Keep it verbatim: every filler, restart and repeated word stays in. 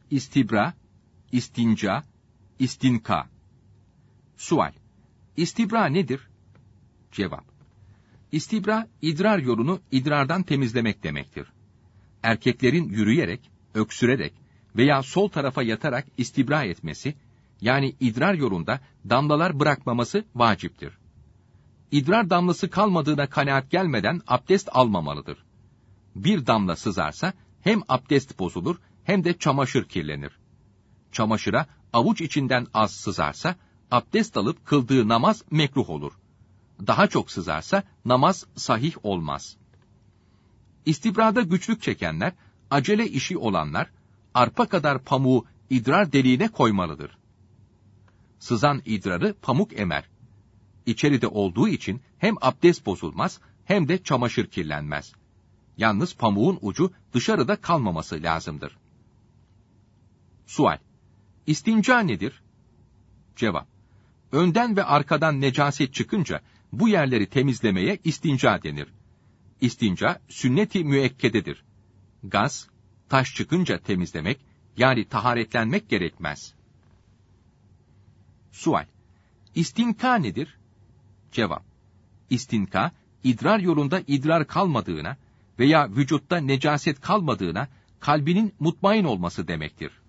istibra, istinca, istinka. Sual: İstibra nedir? Cevap: İstibra, idrar yolunu idrardan temizlemek demektir. Erkeklerin yürüyerek, öksürerek veya sol tarafa yatarak istibra etmesi, yani idrar yolunda damlalar bırakmaması vaciptir. İdrar damlası kalmadığına kanaat gelmeden abdest almamalıdır. Bir damla sızarsa hem abdest bozulur hem de çamaşır kirlenir. Çamaşıra avuç içinden az sızarsa abdest alıp kıldığı namaz mekruh olur. Daha çok sızarsa namaz sahih olmaz. İstibrada güçlük çekenler, acele işi olanlar, arpa kadar pamuğu idrar deliğine koymalıdır. Sızan idrarı pamuk emer. İçeride olduğu için hem abdest bozulmaz hem de çamaşır kirlenmez. Yalnız pamuğun ucu dışarıda kalmaması lazımdır. Sual: İstinca nedir? Cevap: Önden ve arkadan necaset çıkınca bu yerleri temizlemeye istinca denir. İstinca sünnet-i müekkededir. Gaz, taş çıkınca temizlemek, yani taharetlenmek gerekmez. Sual: İstinka nedir? Cevap: İstinka, idrar yolunda idrar kalmadığına veya vücutta necaset kalmadığına kalbinin mutmain olması demektir.